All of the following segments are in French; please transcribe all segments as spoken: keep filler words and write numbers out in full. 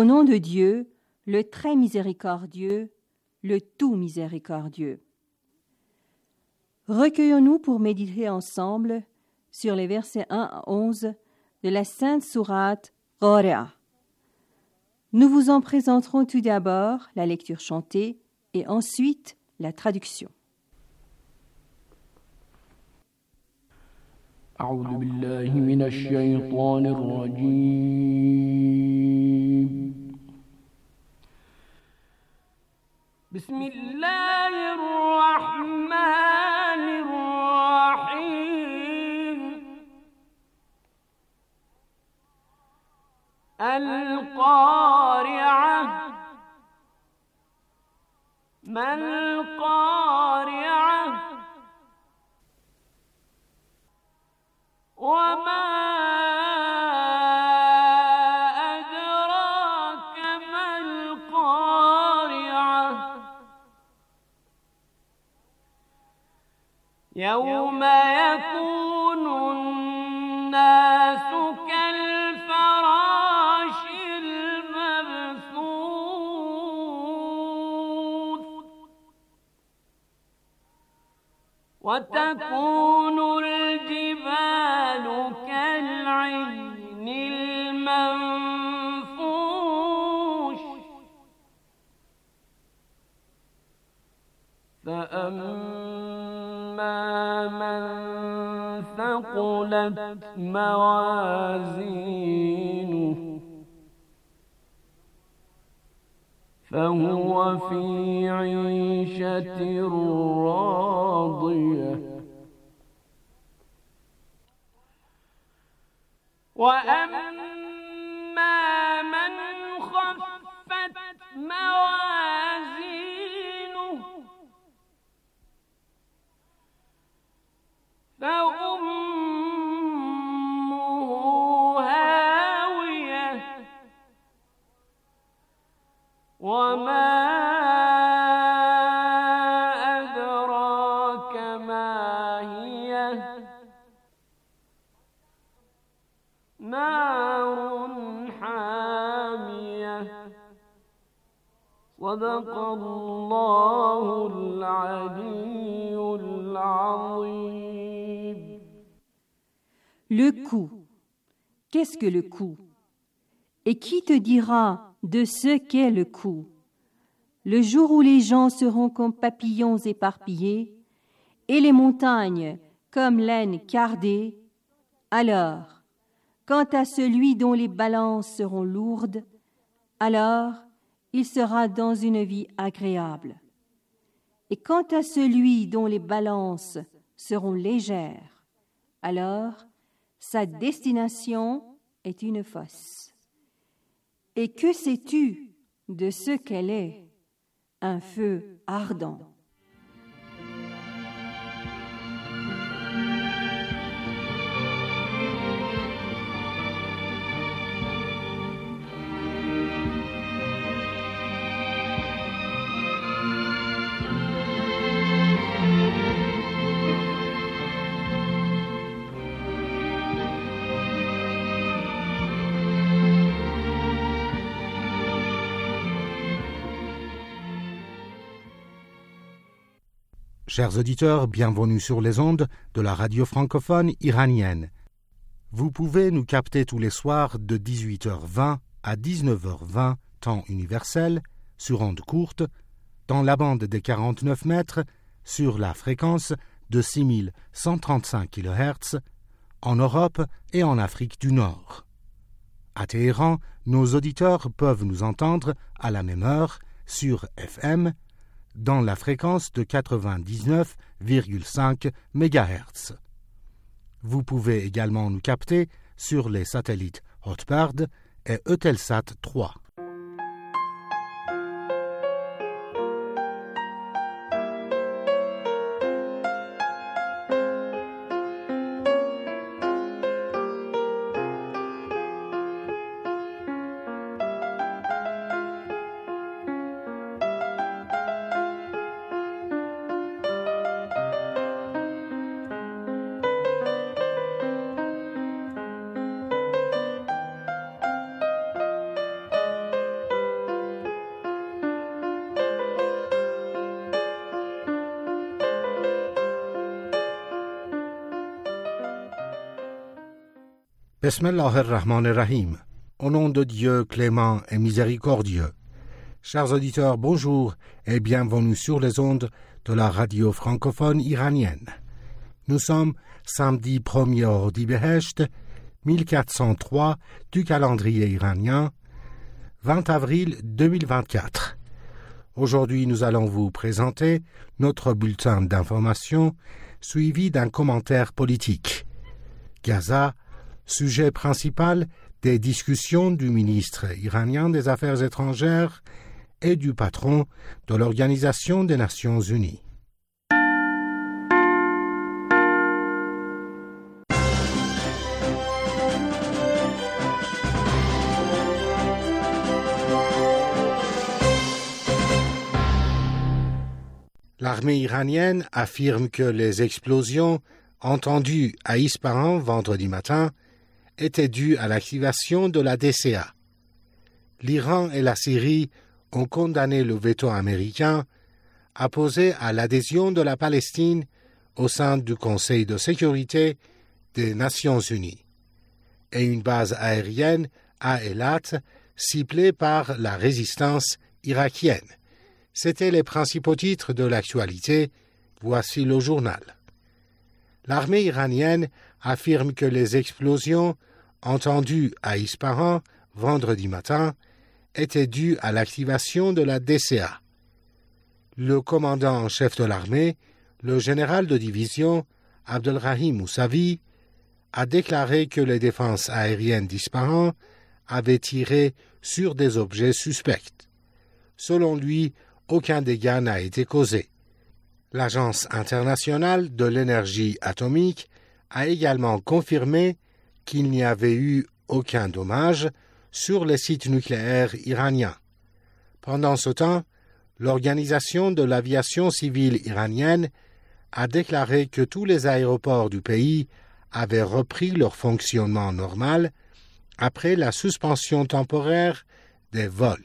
Au nom de Dieu, le très miséricordieux, le tout miséricordieux. Recueillons-nous pour méditer ensemble sur les versets un à onze de la Sainte Sourate Qari'ah. Nous vous en présenterons tout d'abord la lecture chantée et ensuite la traduction. أعوذ بالله من الشيطان الرجيم بسم الله الرحمن الرحيم القارعة ما القارعة وما أدراك ما القارعة يوم يكون الناس كالفراش المبثوث وتكون الجبال كالعهن المنفوش فأما من ثقلت موازينه فهو في عيشة راضية وأما من خفت موازينه فأمه هاوية وما أدراك ما هي نار حامية صدق الله العلي العظيم. Le coup. Qu'est-ce que le coup? Et qui te dira de ce qu'est le coup? Le jour où les gens seront comme papillons éparpillés et les montagnes comme laine cardée, alors, quant à celui dont les balances seront lourdes, alors il sera dans une vie agréable. Et quant à celui dont les balances seront légères, alors sa destination est une fosse. Et que sais-tu de ce qu'elle est? Un feu ardent. Chers auditeurs, bienvenue sur les ondes de la radio francophone iranienne. Vous pouvez nous capter tous les soirs de dix-huit heures vingt à dix-neuf heures vingt, temps universel, sur ondes courtes, dans la bande des quarante-neuf mètres, sur la fréquence de six mille cent trente-cinq kilohertz, en Europe et en Afrique du Nord. À Téhéran, nos auditeurs peuvent nous entendre à la même heure sur F M, dans la fréquence de quatre-vingt-dix-neuf virgule cinq mégahertz. Vous pouvez également nous capter sur les satellites Hotbird et Eutelsat trois. Bismillahir-Rahmanir-Rahim. Au nom de Dieu clément et miséricordieux. Chers auditeurs, bonjour et bienvenue sur les ondes de la radio francophone iranienne. Nous sommes samedi premier Ordibehesht, mille quatre cent trois du calendrier iranien, vingt avril deux mille vingt-quatre. Aujourd'hui, nous allons vous présenter notre bulletin d'information suivi d'un commentaire politique. Gaza, sujet principal des discussions du ministre iranien des Affaires étrangères et du patron de l'Organisation des Nations Unies. L'armée iranienne affirme que les explosions entendues à Ispahan vendredi matin étaient dues à l'activation de la D C A. L'Iran et la Syrie ont condamné le veto américain apposé à l'adhésion de la Palestine au sein du Conseil de sécurité des Nations Unies et une base aérienne à Eilat ciblée par la résistance irakienne. C'étaient les principaux titres de l'actualité. Voici le journal. L'armée iranienne affirme que les explosions entendues à Ispahan vendredi matin étaient dues à l'activation de la D C A. Le commandant en chef de l'armée, le général de division Abdelrahim Moussavi, a déclaré que les défenses aériennes d'Ispahan avaient tiré sur des objets suspects. Selon lui, aucun dégât n'a été causé. L'Agence internationale de l'énergie atomique a également confirmé qu'il n'y avait eu aucun dommage sur les sites nucléaires iraniens. Pendant ce temps, l'Organisation de l'aviation civile iranienne a déclaré que tous les aéroports du pays avaient repris leur fonctionnement normal après la suspension temporaire des vols.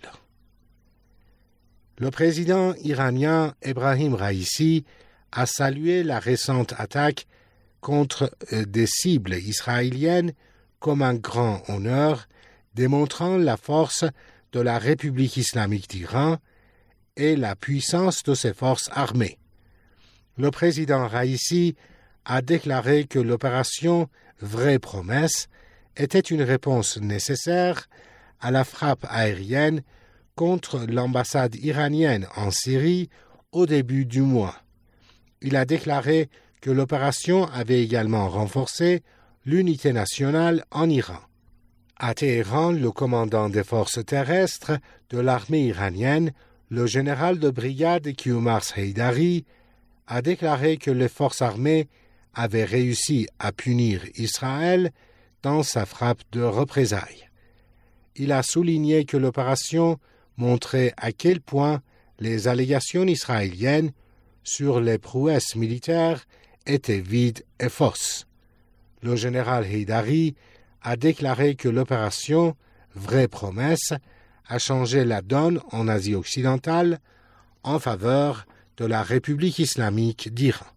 Le président iranien Ebrahim Raïssi a salué la récente attaque contre des cibles israéliennes comme un grand honneur, démontrant la force de la République islamique d'Iran et la puissance de ses forces armées. Le président Raïssi a déclaré que l'opération Vraie Promesse était une réponse nécessaire à la frappe aérienne contre l'ambassade iranienne en Syrie au début du mois. Il a déclaré que l'opération avait également renforcé l'unité nationale en Iran. À Téhéran, le commandant des forces terrestres de l'armée iranienne, le général de brigade Kiomars Heydari, a déclaré que les forces armées avaient réussi à punir Israël dans sa frappe de représailles. Il a souligné que l'opération montrait à quel point les allégations israéliennes sur les prouesses militaires étaient vides et fausses. Le général Heydari a déclaré que l'opération Vraie Promesse a changé la donne en Asie occidentale en faveur de la République islamique d'Iran.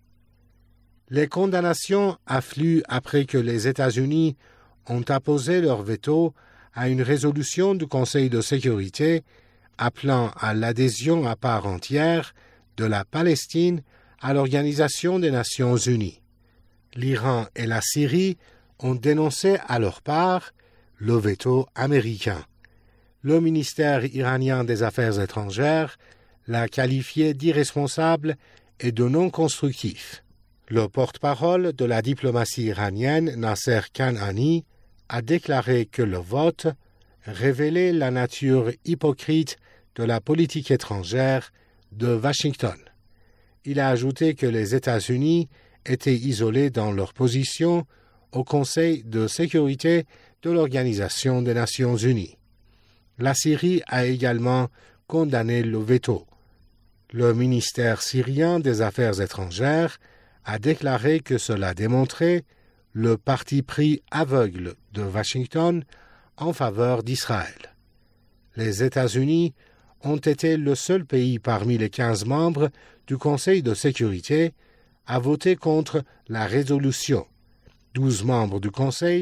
Les condamnations affluent après que les États-Unis ont apposé leur veto à une résolution du Conseil de sécurité appelant à l'adhésion à part entière de la Palestine à l'Organisation des Nations Unies. L'Iran et la Syrie ont dénoncé à leur part le veto américain. Le ministère iranien des Affaires étrangères l'a qualifié d'irresponsable et de non constructif. Le porte-parole de la diplomatie iranienne, Nasser Kanani, a déclaré que le vote révélait la nature hypocrite de la politique étrangère de Washington. Il a ajouté que les États-Unis étaient isolés dans leur position au Conseil de sécurité de l'Organisation des Nations Unies. La Syrie a également condamné le veto. Le ministère syrien des Affaires étrangères a déclaré que cela démontrait le parti pris aveugle de Washington en faveur d'Israël. Les États-Unis ont été le seul pays parmi les quinze membres du Conseil de sécurité à voter contre la résolution. Douze membres du Conseil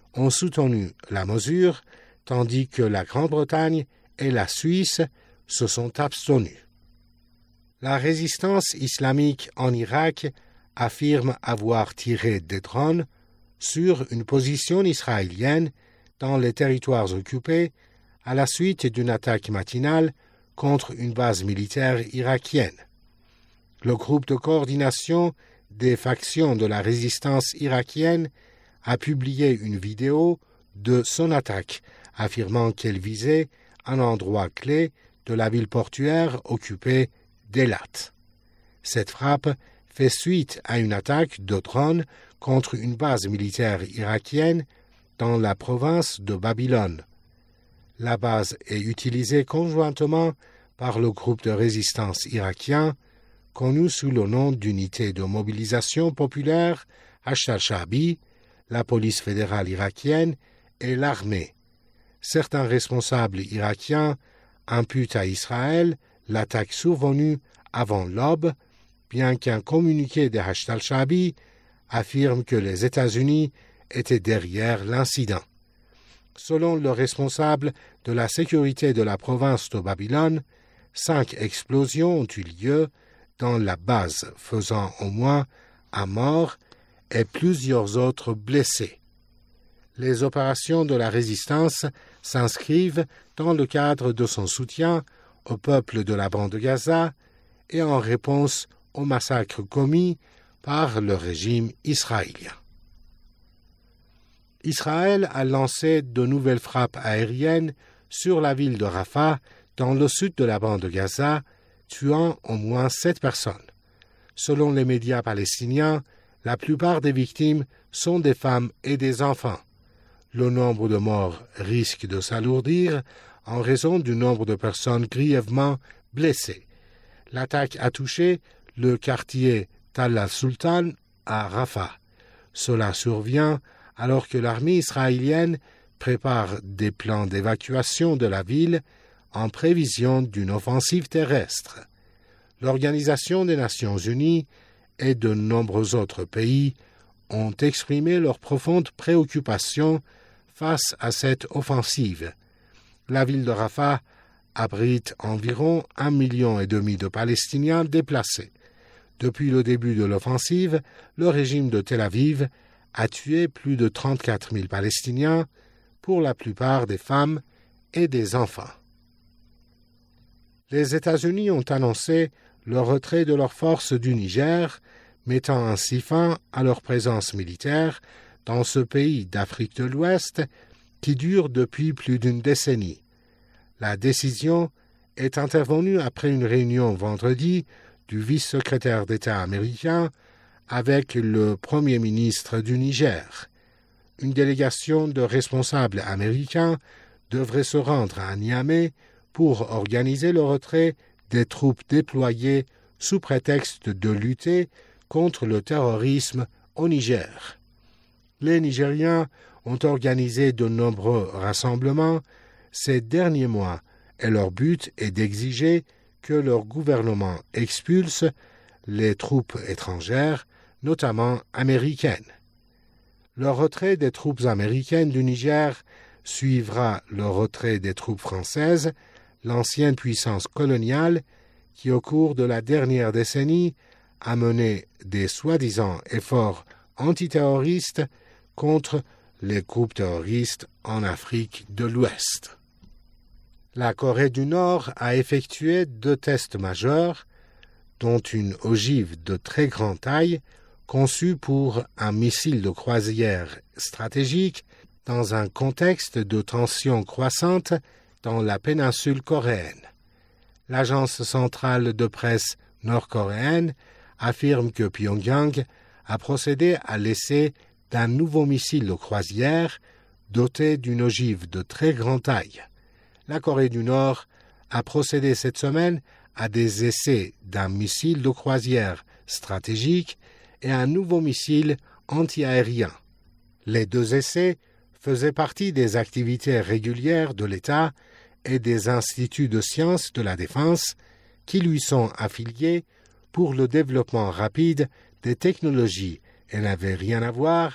ont soutenu la mesure, tandis que la Grande-Bretagne et la Suisse se sont abstenues. La résistance islamique en Irak affirme avoir tiré des drones sur une position israélienne dans les territoires occupés à la suite d'une attaque matinale contre une base militaire irakienne. Le groupe de coordination des factions de la résistance irakienne a publié une vidéo de son attaque, affirmant qu'elle visait un endroit clé de la ville portuaire occupée d'Eilat. Cette frappe fait suite à une attaque de drones contre une base militaire irakienne dans la province de Babylone. La base est utilisée conjointement par le groupe de résistance irakien, connu sous le nom d'unité de mobilisation populaire Hashd al-Sha'bi, la police fédérale irakienne et l'armée. Certains responsables irakiens imputent à Israël l'attaque survenue avant l'aube, bien qu'un communiqué de Hashd al-Sha'bi affirme que les États-Unis étaient derrière l'incident. Selon le responsable de la sécurité de la province de Babylone, cinq explosions ont eu lieu dans la base, faisant au moins un mort et plusieurs autres blessés. Les opérations de la résistance s'inscrivent dans le cadre de son soutien au peuple de la bande de Gaza et en réponse aux massacres commis par le régime israélien. Israël a lancé de nouvelles frappes aériennes sur la ville de Rafah, dans le sud de la bande de Gaza, tuant au moins sept personnes. Selon les médias palestiniens, la plupart des victimes sont des femmes et des enfants. Le nombre de morts risque de s'alourdir en raison du nombre de personnes grièvement blessées. L'attaque a touché le quartier Tal al-Sultan à Rafah. Cela survient alors que l'armée israélienne prépare des plans d'évacuation de la ville en prévision d'une offensive terrestre. L'Organisation des Nations Unies et de nombreux autres pays ont exprimé leur profonde préoccupation face à cette offensive. La ville de Rafah abrite environ un million et demi de Palestiniens déplacés. Depuis le début de l'offensive, le régime de Tel Aviv a tué plus de trente-quatre mille Palestiniens, pour la plupart des femmes et des enfants. Les États-Unis ont annoncé le retrait de leurs forces du Niger, mettant ainsi fin à leur présence militaire dans ce pays d'Afrique de l'Ouest qui dure depuis plus d'une décennie. La décision est intervenue après une réunion vendredi du vice-secrétaire d'État américain avec le Premier ministre du Niger. Une délégation de responsables américains devrait se rendre à Niamey pour organiser le retrait des troupes déployées sous prétexte de lutter contre le terrorisme au Niger. Les Nigériens ont organisé de nombreux rassemblements ces derniers mois et leur but est d'exiger que leur gouvernement expulse les troupes étrangères, notamment américaines. Le retrait des troupes américaines du Niger suivra le retrait des troupes françaises, l'ancienne puissance coloniale qui, au cours de la dernière décennie, a mené des soi-disant efforts antiterroristes contre les groupes terroristes en Afrique de l'Ouest. La Corée du Nord a effectué deux tests majeurs, dont une ogive de très grande taille, conçue pour un missile de croisière stratégique dans un contexte de tension croissante dans la péninsule coréenne. L'agence centrale de presse nord-coréenne affirme que Pyongyang a procédé à l'essai d'un nouveau missile de croisière doté d'une ogive de très grande taille. La Corée du Nord a procédé cette semaine à des essais d'un missile de croisière stratégique et un nouveau missile antiaérien. Les deux essais faisaient partie des activités régulières de l'État et des instituts de sciences de la défense qui lui sont affiliés pour le développement rapide des technologies et n'avaient rien à voir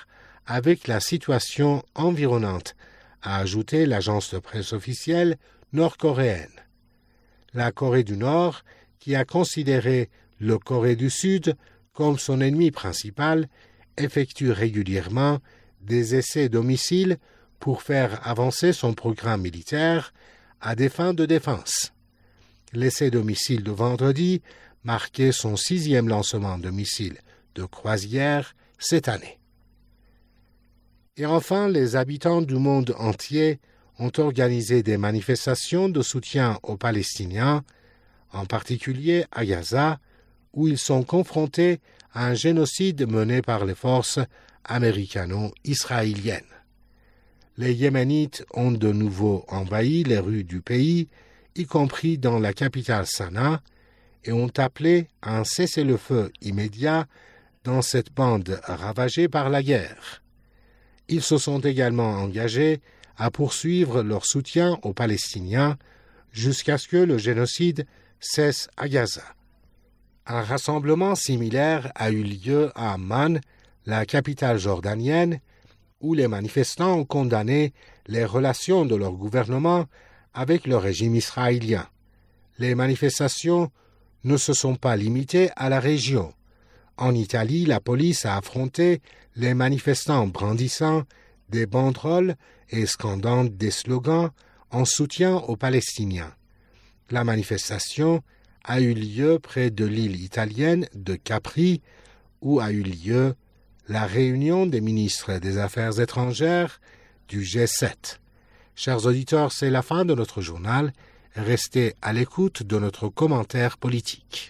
avec la situation environnante, a ajouté l'agence de presse officielle nord-coréenne. La Corée du Nord, qui a considéré le Corée du Sud comme son ennemi principal, effectue régulièrement des essais de missiles pour faire avancer son programme militaire à des fins de défense. L'essai de missiles de vendredi marquait son sixième lancement de missiles de croisière cette année. Et enfin, les habitants du monde entier ont organisé des manifestations de soutien aux Palestiniens, en particulier à Gaza, où ils sont confrontés à un génocide mené par les forces américano-israéliennes. Les Yéménites ont de nouveau envahi les rues du pays, y compris dans la capitale Sanaa, et ont appelé à un cessez-le-feu immédiat dans cette bande ravagée par la guerre. Ils se sont également engagés à poursuivre leur soutien aux Palestiniens jusqu'à ce que le génocide cesse à Gaza. Un rassemblement similaire a eu lieu à Amman, la capitale jordanienne, où les manifestants ont condamné les relations de leur gouvernement avec le régime israélien. Les manifestations ne se sont pas limitées à la région. En Italie, la police a affronté les manifestants brandissant des banderoles et scandant des slogans en soutien aux Palestiniens. La manifestation a eu lieu près de l'île italienne de Capri, où a eu lieu la réunion des ministres des Affaires étrangères du G sept. Chers auditeurs, c'est la fin de notre journal. Restez à l'écoute de notre commentaire politique.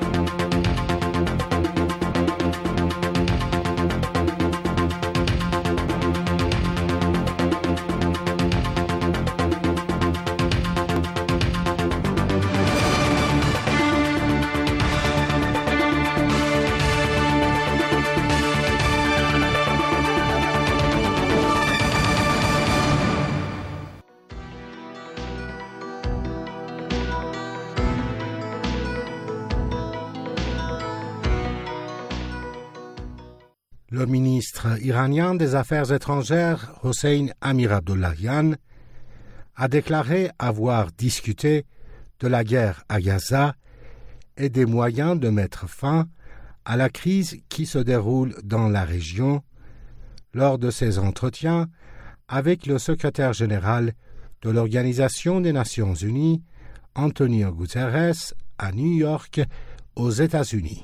Le ministre iranien des Affaires étrangères, Hossein Amir-Abdollahian, a déclaré avoir discuté de la guerre à Gaza et des moyens de mettre fin à la crise qui se déroule dans la région lors de ses entretiens avec le secrétaire général de l'Organisation des Nations Unies, Antonio Guterres, à New York, aux États-Unis.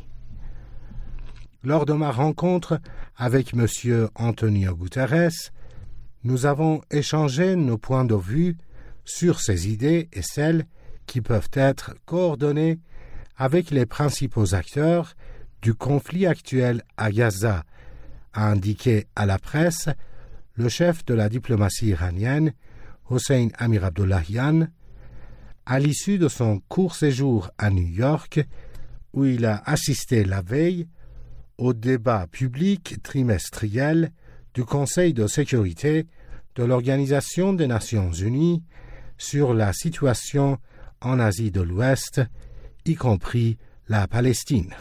Lors de ma rencontre avec M. Antonio Guterres, nous avons échangé nos points de vue sur ces idées et celles qui peuvent être coordonnées avec les principaux acteurs du conflit actuel à Gaza, a indiqué à la presse le chef de la diplomatie iranienne, Hossein Amir-Abdollahian, à l'issue de son court séjour à New York, où il a assisté la veille au débat public trimestriel du Conseil de sécurité de l'Organisation des Nations Unies sur la situation en Asie de l'Ouest, y compris la Palestine.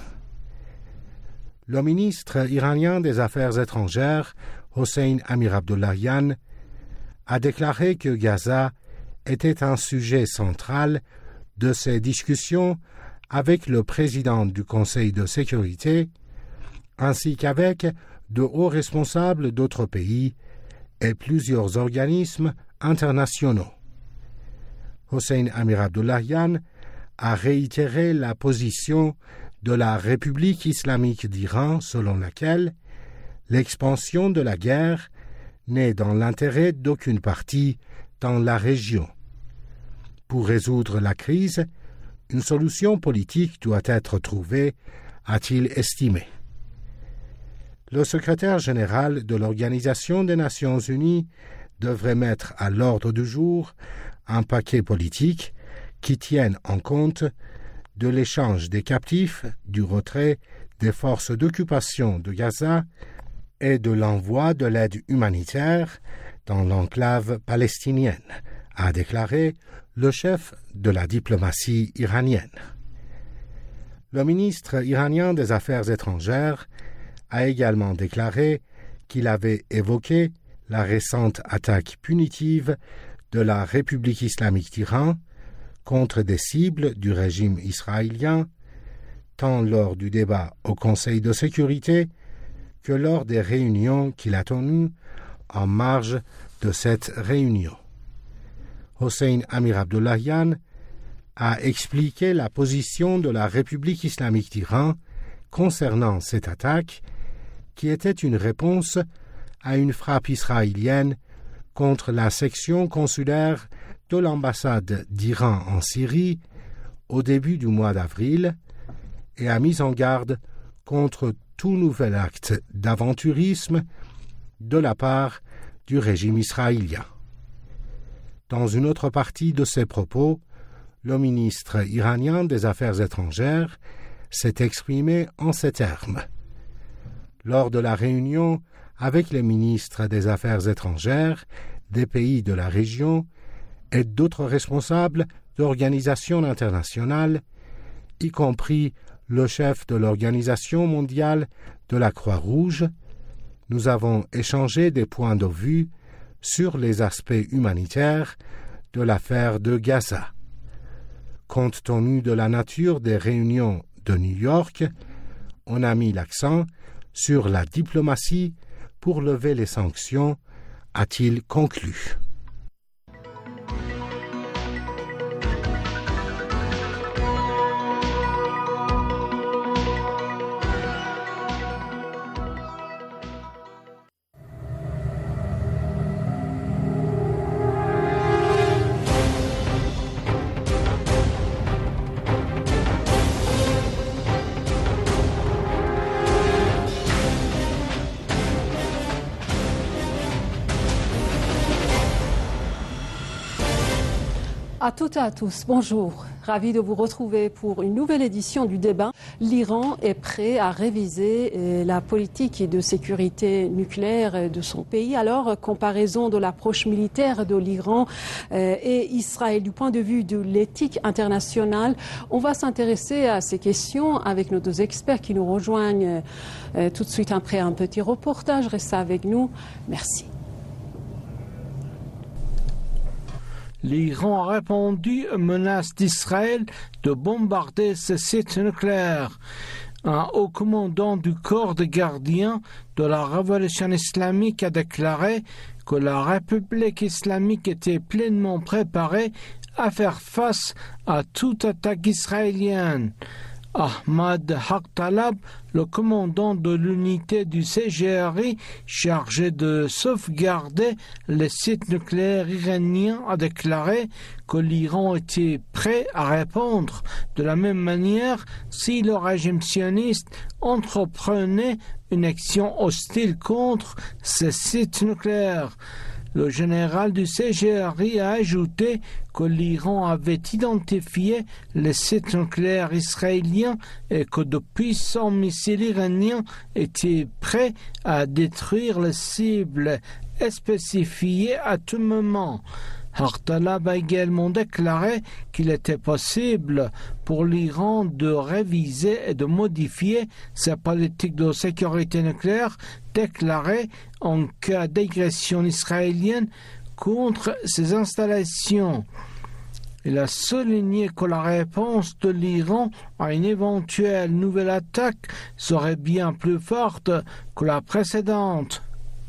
Le ministre iranien des Affaires étrangères, Hossein Amir-Abdollahian, a déclaré que Gaza était un sujet central de ses discussions avec le président du Conseil de sécurité, ainsi qu'avec de hauts responsables d'autres pays et plusieurs organismes internationaux. Hossein Amir-Abdollahian a réitéré la position de la République islamique d'Iran selon laquelle l'expansion de la guerre n'est dans l'intérêt d'aucune partie dans la région. Pour résoudre la crise, une solution politique doit être trouvée, a-t-il estimé. Le secrétaire général de l'Organisation des Nations Unies devrait mettre à l'ordre du jour un paquet politique qui tienne en compte de l'échange des captifs, du retrait des forces d'occupation de Gaza et de l'envoi de l'aide humanitaire dans l'enclave palestinienne, a déclaré le chef de la diplomatie iranienne. Le ministre iranien des Affaires étrangères a également déclaré qu'il avait évoqué la récente attaque punitive de la République islamique d'Iran contre des cibles du régime israélien, tant lors du débat au Conseil de sécurité que lors des réunions qu'il a tenues en marge de cette réunion. Hossein Amir Abdollahian a expliqué la position de la République islamique d'Iran concernant cette attaque, qui était une réponse à une frappe israélienne contre la section consulaire de l'ambassade d'Iran en Syrie au début du mois d'avril, et a mis en garde contre tout nouvel acte d'aventurisme de la part du régime israélien. Dans une autre partie de ses propos, le ministre iranien des Affaires étrangères s'est exprimé en ces termes. Lors de la réunion avec les ministres des Affaires étrangères des pays de la région et d'autres responsables d'organisations internationales, y compris le chef de l'Organisation mondiale de la Croix-Rouge, nous avons échangé des points de vue sur les aspects humanitaires de l'affaire de Gaza. Compte tenu de la nature des réunions de New York, on a mis l'accent sur la diplomatie pour lever les sanctions, a-t-il conclu. À toutes et à tous, bonjour. Ravi de vous retrouver pour une nouvelle édition du débat. L'Iran est prêt à réviser la politique de sécurité nucléaire de son pays. Alors, comparaison de l'approche militaire de l'Iran et Israël du point de vue de l'éthique internationale, on va s'intéresser à ces questions avec nos deux experts qui nous rejoignent tout de suite après un petit reportage. Restez avec nous. Merci. L'Iran a répondu aux menaces d'Israël de bombarder ses sites nucléaires. Un haut commandant du corps de gardiens de la révolution islamique a déclaré que la République islamique était pleinement préparée à faire face à toute attaque israélienne. Ahmad Haqtalab, le commandant de l'unité du C G R I chargé de sauvegarder les sites nucléaires iraniens, a déclaré que l'Iran était prêt à répondre de la même manière si le régime sioniste entreprenait une action hostile contre ces sites nucléaires. Le général du C G R I a ajouté que l'Iran avait identifié les sites nucléaires israéliens et que de puissants missiles iraniens étaient prêts à détruire les cibles spécifiées à tout moment. Haqtalab a également déclaré qu'il était possible pour l'Iran de réviser et de modifier sa politique de sécurité nucléaire déclarée en cas d'agression israélienne contre ses installations. Il a souligné que la réponse de l'Iran à une éventuelle nouvelle attaque serait bien plus forte que la précédente.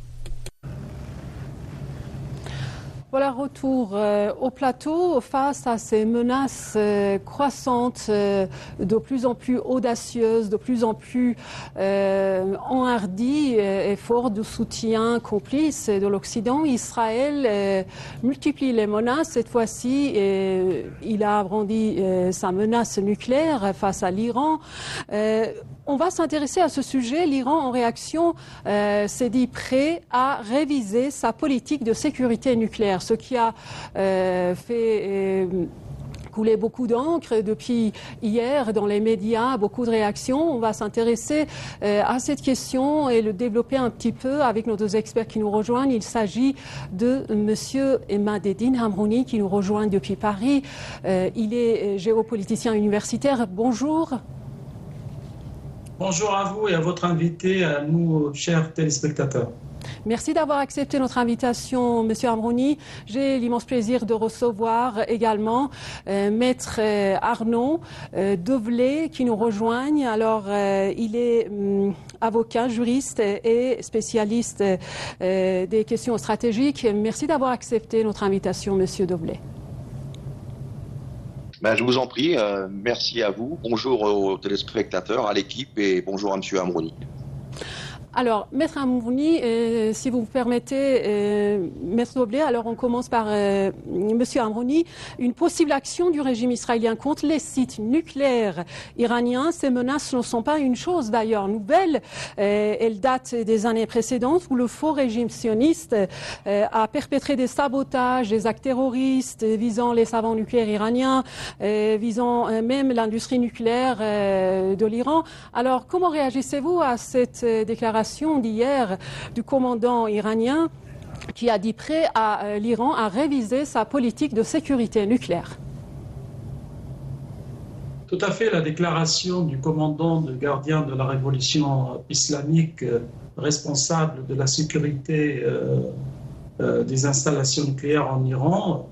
Voilà, retour euh, au plateau face à ces menaces euh, croissantes, euh, de plus en plus audacieuses, de plus en plus euh, enhardies et fortes de soutien complice de l'Occident. Israël euh, multiplie les menaces. Cette fois-ci, euh, il a brandi euh, sa menace nucléaire face à l'Iran. Euh, On va s'intéresser à ce sujet. L'Iran, en réaction, euh, s'est dit prêt à réviser sa politique de sécurité nucléaire, ce qui a euh, fait euh, couler beaucoup d'encre depuis hier dans les médias, beaucoup de réactions. On va s'intéresser euh, à cette question et le développer un petit peu avec nos deux experts qui nous rejoignent. Il s'agit de Monsieur Emmadeddine Hamrouni qui nous rejoint depuis Paris. Euh, il est géopoliticien universitaire. Bonjour. Bonjour à vous et à votre invité, à nous, chers téléspectateurs. Merci d'avoir accepté notre invitation, Monsieur Amrouni. J'ai l'immense plaisir de recevoir également euh, Maître euh, Arnaud euh, Dovelay qui nous rejoigne. Alors, euh, il est euh, avocat, juriste et spécialiste euh, des questions stratégiques. Merci d'avoir accepté notre invitation, Monsieur Dovelay. Ben, je vous en prie. Euh, merci à vous. Bonjour aux téléspectateurs, à l'équipe et bonjour à Monsieur Amrouni. Alors, Maître Amrouni, euh, si vous me permettez, euh, Maître Dovelay, alors on commence par euh, Monsieur Amrouni. Une possible action du régime israélien contre les sites nucléaires iraniens. Ces menaces ne sont pas une chose d'ailleurs nouvelle. Euh, elles datent des années précédentes où le faux régime sioniste euh, a perpétré des sabotages, des actes terroristes visant les savants nucléaires iraniens, euh, visant euh, même l'industrie nucléaire euh, de l'Iran. Alors, comment réagissez-vous à cette euh, déclaration d'hier du commandant iranien qui a dit prêt à euh, l'Iran à réviser sa politique de sécurité nucléaire? Tout à fait, la déclaration du commandant de gardien de la révolution islamique euh, responsable de la sécurité euh, euh, des installations nucléaires en Iran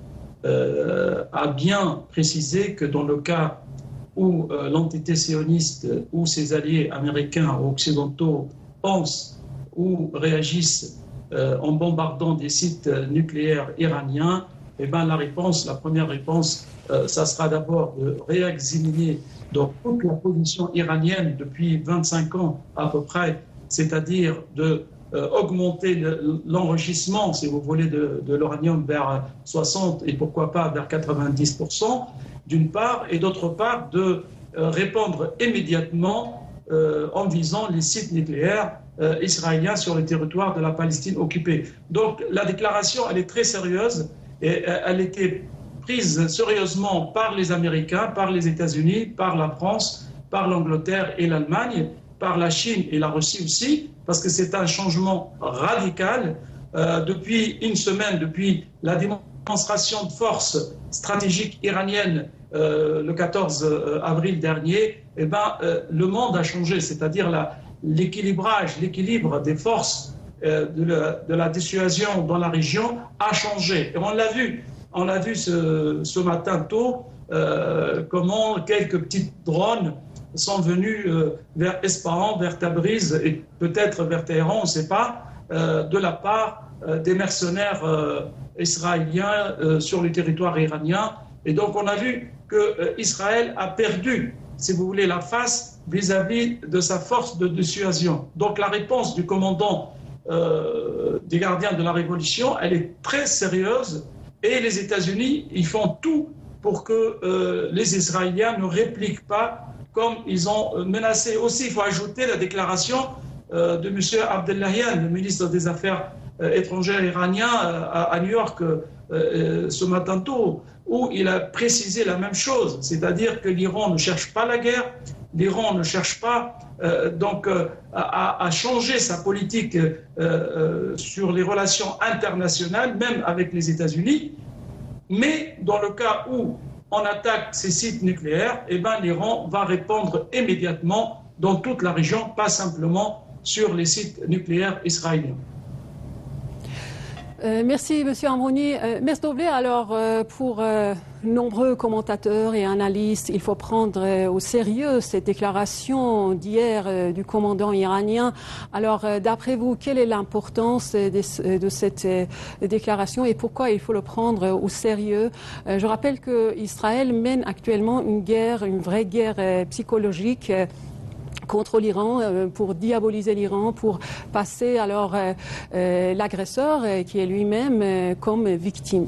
euh, a bien précisé que dans le cas où euh, l'entité sioniste ou ses alliés américains ou occidentaux pensent ou réagissent euh, en bombardant des sites euh, nucléaires iraniens, eh ben, la réponse, la première réponse, euh, ça sera d'abord de réexaminer donc toute la position iranienne depuis vingt-cinq ans à peu près, c'est-à-dire de euh, augmenter le, l'enrichissement, si vous voulez, de, de l'uranium vers soixante et pourquoi pas vers quatre-vingt-dix pour cent, d'une part, et d'autre part de euh, répondre immédiatement Euh, en visant les sites nucléaires euh, israéliens sur le territoire de la Palestine occupée. Donc la déclaration, elle est très sérieuse et euh, elle était prise sérieusement par les Américains, par les États-Unis, par la France, par l'Angleterre et l'Allemagne, par la Chine et la Russie aussi, parce que c'est un changement radical. Euh, depuis une semaine, depuis la démonstration de force stratégique iranienne euh, le quatorze avril dernier, eh ben, euh, le monde a changé, c'est-à-dire la, l'équilibrage, l'équilibre des forces euh, de, la, de la dissuasion dans la région a changé. Et on l'a vu, on l'a vu ce, ce matin tôt, euh, comment quelques petites drones sont venus euh, vers Ispahan, vers Tabriz et peut-être vers Téhéran, on ne sait pas, euh, de la part euh, des mercenaires euh, israéliens euh, sur le territoire iranien. Et donc on a vu qu'Israël euh, a perdu, si vous voulez, la face vis-à-vis de sa force de dissuasion. Donc la réponse du commandant euh, des gardiens de la Révolution, elle est très sérieuse et les États-Unis, ils font tout pour que euh, les Israéliens ne répliquent pas comme ils ont menacé. Aussi, il faut ajouter la déclaration euh, de M. Abdellahian, le ministre des Affaires euh, étrangères iranien euh, à, à New York euh, ce matin tôt, où il a précisé la même chose, c'est-à-dire que l'Iran ne cherche pas la guerre, l'Iran ne cherche pas euh, donc euh, à, à changer sa politique euh, euh, sur les relations internationales, même avec les États-Unis, mais dans le cas où on attaque ces sites nucléaires, eh ben, l'Iran va répondre immédiatement dans toute la région, pas simplement sur les sites nucléaires israéliens. Euh, merci, Monsieur Amrouni. Euh, Maître Dovelay, alors, euh, pour euh, nombreux commentateurs et analystes, il faut prendre euh, au sérieux cette déclaration d'hier euh, du commandant iranien. Alors, euh, d'après vous, quelle est l'importance euh, de, de cette euh, déclaration et pourquoi il faut le prendre euh, au sérieux? euh, Je rappelle qu'Israël mène actuellement une guerre, une vraie guerre euh, psychologique euh, contre l'Iran, euh, pour diaboliser l'Iran, pour passer alors euh, euh, l'agresseur, euh, qui est lui-même, euh, comme victime.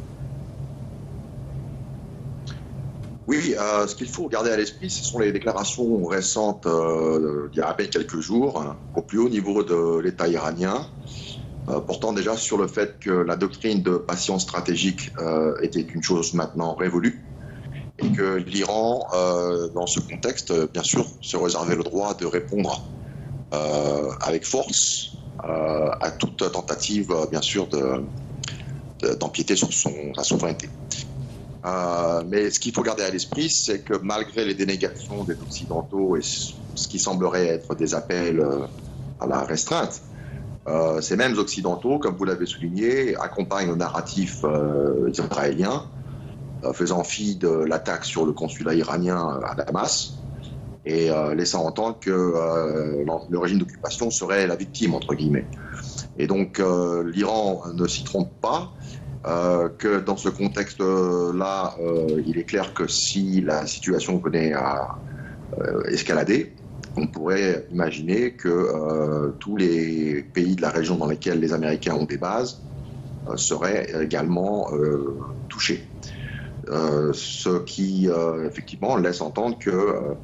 Oui, euh, ce qu'il faut garder à l'esprit, ce sont les déclarations récentes euh, d'il y a à peine quelques jours, hein, au plus haut niveau de l'État iranien, euh, portant déjà sur le fait que la doctrine de patience stratégique euh, était une chose maintenant révolue, et que l'Iran, euh, dans ce contexte, bien sûr, se réservait le droit de répondre euh, avec force euh, à toute tentative, bien sûr, de, de, d'empiéter sur son, sa souveraineté. Euh, mais ce qu'il faut garder à l'esprit, c'est que malgré les dénégations des Occidentaux et ce qui semblerait être des appels à la restreinte, euh, ces mêmes Occidentaux, comme vous l'avez souligné, accompagnent le narratif euh, israélien, euh, faisant fi de l'attaque sur le consulat iranien à Damas, et euh, laissant entendre que euh, le régime d'occupation serait la victime, entre guillemets. Et donc euh, l'Iran ne s'y trompe pas, euh, que dans ce contexte-là, euh, il est clair que si la situation venait à euh, escalader, on pourrait imaginer que euh, tous les pays de la région dans lesquels les Américains ont des bases euh, seraient également euh, touchés. Euh, ce qui, euh, effectivement, laisse entendre que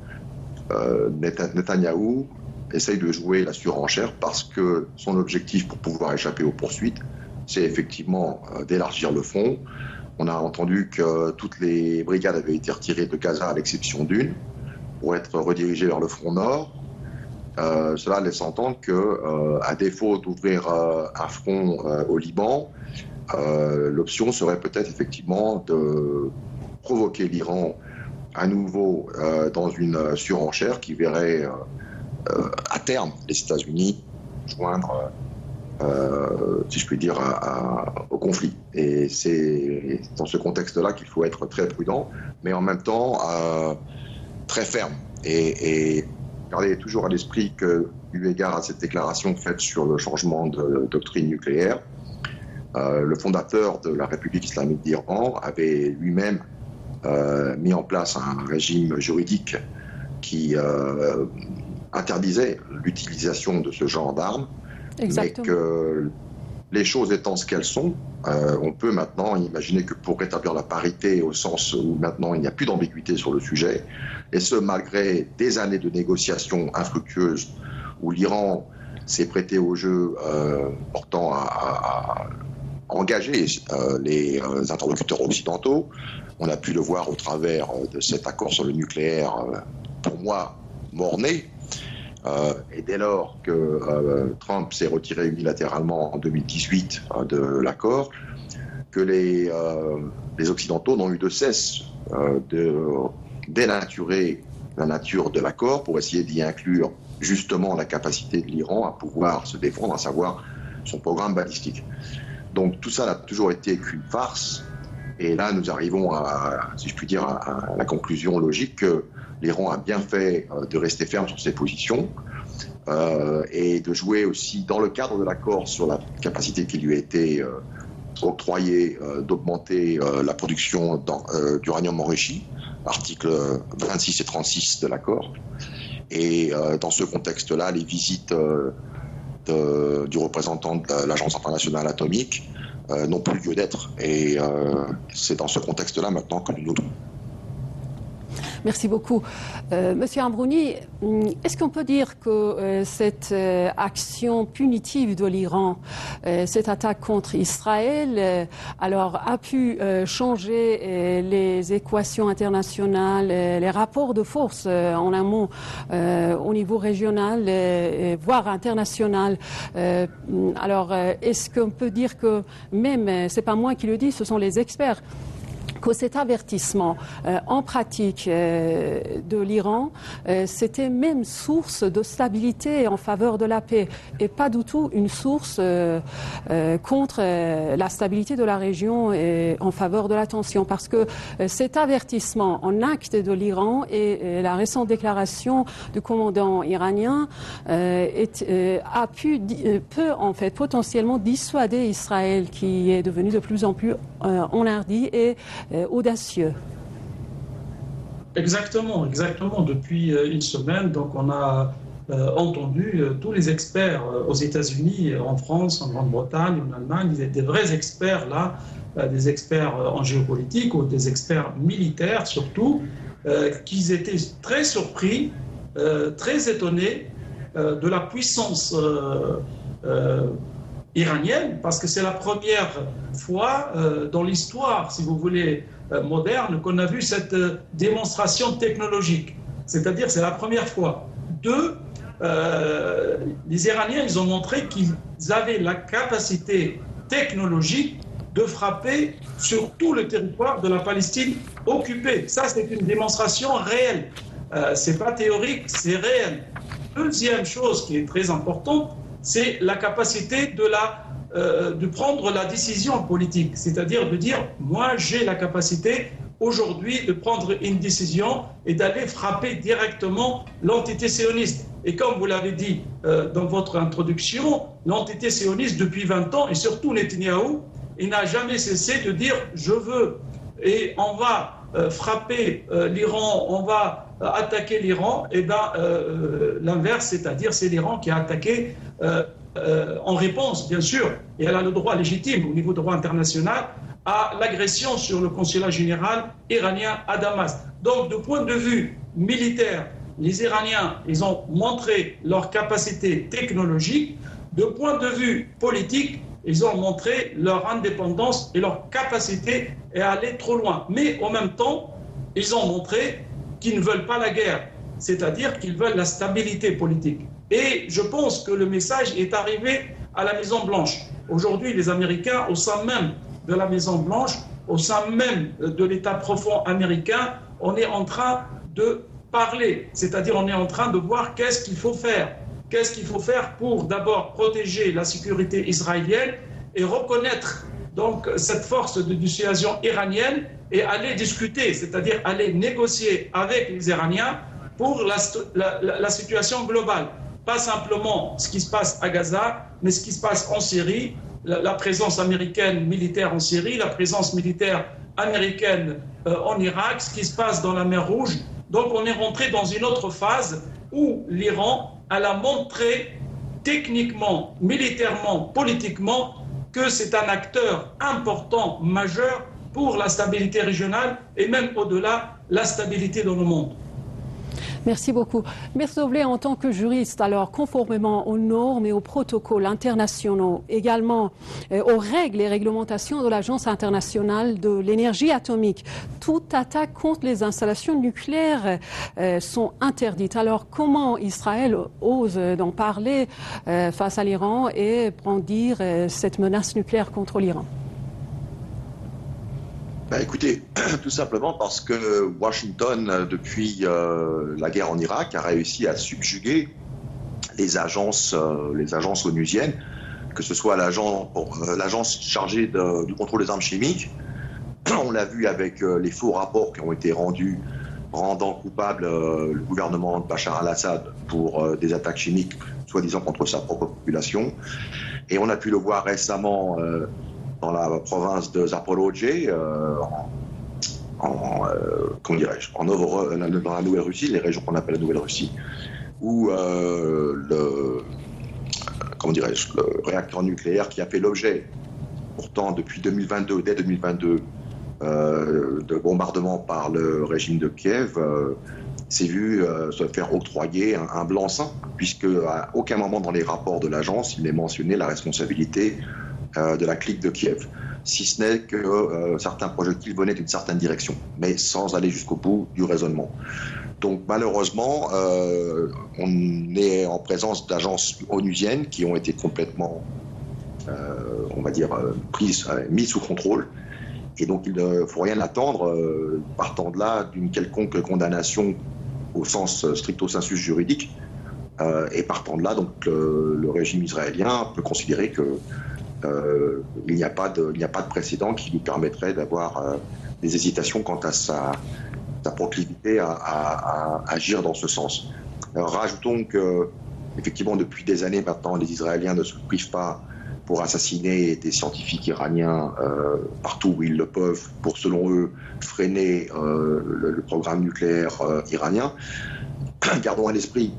euh, Netanyahou essaye de jouer la surenchère parce que son objectif pour pouvoir échapper aux poursuites, c'est effectivement euh, d'élargir le front. On a entendu que toutes les brigades avaient été retirées de Gaza à l'exception d'une, pour être redirigé vers le front nord. Euh, cela laisse entendre que, euh, à défaut d'ouvrir euh, un front euh, au Liban, euh, l'option serait peut-être effectivement de provoquer l'Iran à nouveau euh, dans une surenchère qui verrait euh, euh, à terme les États-Unis joindre, euh, si je puis dire, à, à, au conflit. Et c'est dans ce contexte-là qu'il faut être très prudent, mais en même temps euh, très ferme. Et, et gardez toujours à l'esprit que, eu égard à cette déclaration faite sur le changement de doctrine nucléaire, euh, le fondateur de la République islamique d'Iran avait lui-même euh, mis en place un régime juridique qui euh, interdisait l'utilisation de ce genre d'armes, mais que les choses étant ce qu'elles sont, euh, on peut maintenant imaginer que pour rétablir la parité au sens où maintenant il n'y a plus d'ambiguïté sur le sujet, et ce malgré des années de négociations infructueuses où l'Iran s'est prêté au jeu euh, portant à, à, à engager euh, les euh, interlocuteurs occidentaux. On a pu le voir au travers de cet accord sur le nucléaire, euh, pour moi, mort-né. Euh, et dès lors que euh, Trump s'est retiré unilatéralement en deux mille dix-huit euh, de l'accord, que les, euh, les Occidentaux n'ont eu de cesse euh, de dénaturer la nature de l'accord pour essayer d'y inclure justement la capacité de l'Iran à pouvoir se défendre, à savoir son programme balistique. Donc tout ça n'a toujours été qu'une farce. Et là, nous arrivons à, si je puis dire, à, à la conclusion logique que l'Iran a bien fait euh, de rester ferme sur ses positions euh, et de jouer aussi dans le cadre de l'accord sur la capacité qui lui a été euh, octroyée euh, d'augmenter euh, la production euh, d'uranium enrichi, articles vingt-six et trente-six de l'accord. Et euh, dans ce contexte-là, les visites euh, de, du représentant de l'Agence internationale atomique euh, n'ont plus lieu d'être. Et euh, c'est dans ce contexte-là maintenant que nous nous trouvons. Merci beaucoup. Euh, Monsieur Ambrouni, est-ce qu'on peut dire que euh, cette euh, action punitive de l'Iran, euh, cette attaque contre Israël, euh, alors a pu euh, changer euh, les équations internationales, euh, les rapports de force euh, en amont euh, au niveau régional, euh, voire international. Euh, alors, euh, est-ce qu'on peut dire que même, c'est pas moi qui le dis, ce sont les experts, que cet avertissement euh, en pratique euh, de l'Iran, euh, c'était même source de stabilité en faveur de la paix et pas du tout une source euh, euh, contre euh, la stabilité de la région et en faveur de la tension. Parce que euh, cet avertissement en acte de l'Iran et, et la récente déclaration du commandant iranien euh, est, euh, a pu, euh, peut en fait potentiellement dissuader Israël qui est devenu de plus en plus euh, enhardi et Euh, audacieux. Exactement, exactement. Depuis euh, une semaine, donc on a euh, entendu euh, tous les experts euh, aux États-Unis, en France, en Grande-Bretagne, en Allemagne, des, des vrais experts là, euh, des experts euh, en géopolitique ou des experts militaires surtout, euh, qui étaient très surpris, euh, très étonnés euh, de la puissance euh, euh, iranienne, parce que c'est la première fois euh, dans l'histoire, si vous voulez, euh, moderne, qu'on a vu cette euh, démonstration technologique. C'est-à-dire, c'est la première fois. Deux, euh, les Iraniens, ils ont montré qu'ils avaient la capacité technologique de frapper sur tout le territoire de la Palestine occupée. Ça, c'est une démonstration réelle. Euh, c'est pas théorique, c'est réel. Deuxième chose qui est très importante, c'est la capacité de, la, euh, de prendre la décision politique, c'est-à-dire de dire « moi j'ai la capacité aujourd'hui de prendre une décision et d'aller frapper directement l'entité sioniste ». Et comme vous l'avez dit euh, dans votre introduction, l'entité sioniste depuis vingt ans, et surtout Netanyahou, il n'a jamais cessé de dire « je veux » et on va euh, frapper euh, l'Iran, on va euh, attaquer l'Iran. Et bien euh, l'inverse, c'est-à-dire c'est l'Iran qui a attaqué euh, euh, en réponse, bien sûr, et elle a le droit légitime au niveau du droit international, à l'agression sur le consulat général iranien à Damas. Donc, du point de vue militaire, les Iraniens, ils ont montré leur capacité technologique. De point de vue politique, ils ont montré leur indépendance et leur capacité à aller trop loin. Mais en même temps, ils ont montré qu'ils ne veulent pas la guerre, c'est-à-dire qu'ils veulent la stabilité politique. Et je pense que le message est arrivé à la Maison-Blanche. Aujourd'hui, les Américains, au sein même de la Maison-Blanche, au sein même de l'État profond américain, on est en train de parler, c'est-à-dire on est en train de voir qu'est-ce qu'il faut faire. Qu'est-ce qu'il faut faire pour d'abord protéger la sécurité israélienne et reconnaître donc cette force de dissuasion iranienne et aller discuter, c'est-à-dire aller négocier avec les Iraniens pour la, la, la situation globale. Pas simplement ce qui se passe à Gaza, mais ce qui se passe en Syrie, la, la présence américaine militaire en Syrie, la présence militaire américaine euh, en Irak, ce qui se passe dans la mer Rouge. Donc on est rentré dans une autre phase où l'Iran elle a montré techniquement, militairement, politiquement que c'est un acteur important, majeur pour la stabilité régionale et même au-delà, la stabilité dans le monde. Merci beaucoup. Merci Oblé, en tant que juriste, alors conformément aux normes et aux protocoles internationaux, également euh, aux règles et réglementations de l'Agence internationale de l'énergie atomique, toute attaque contre les installations nucléaires euh, sont interdites. Alors comment Israël ose d'en parler euh, face à l'Iran et brandir euh, cette menace nucléaire contre l'Iran ? Ben écoutez, tout simplement parce que Washington, depuis euh, la guerre en Irak, a réussi à subjuguer les agences, euh, les agences onusiennes, que ce soit l'agence, euh, l'agence chargée de, du contrôle des armes chimiques. On l'a vu avec euh, les faux rapports qui ont été rendus, rendant coupable euh, le gouvernement de Bachar al-Assad pour euh, des attaques chimiques, soi-disant contre sa propre population. Et on a pu le voir récemment euh, dans la province de Zaporozhye, euh, en, en, euh, comment dirais-je, en Novo, dans la Nouvelle-Russie, les régions qu'on appelle la Nouvelle-Russie, où euh, le, comment dirais-je, le réacteur nucléaire qui a fait l'objet, pourtant depuis deux mille vingt-deux, dès deux mille vingt-deux, euh, de bombardements par le régime de Kiev, euh, s'est vu euh, se faire octroyer un, un blanc-seing, puisque à aucun moment dans les rapports de l'agence il n'est mentionné la responsabilité de la clique de Kiev, si ce n'est que euh, certains projectiles venaient d'une certaine direction, mais sans aller jusqu'au bout du raisonnement. Donc malheureusement, euh, on est en présence d'agences onusiennes qui ont été complètement, euh, on va dire, euh, prises, euh, mises sous contrôle, et donc il ne faut rien attendre, euh, partant de là, d'une quelconque condamnation au sens stricto sensu juridique, euh, et partant de là, donc le, le régime israélien peut considérer que Euh, il n'y a pas de, il n'y a pas de précédent qui lui permettrait d'avoir euh, des hésitations quant à sa, sa proclivité à, à, à agir dans ce sens. Alors, rajoutons que, effectivement, depuis des années maintenant, les Israéliens ne se privent pas pour assassiner des scientifiques iraniens euh, partout où ils le peuvent, pour, selon eux, freiner euh, le, le programme nucléaire euh, iranien. Gardons à l'esprit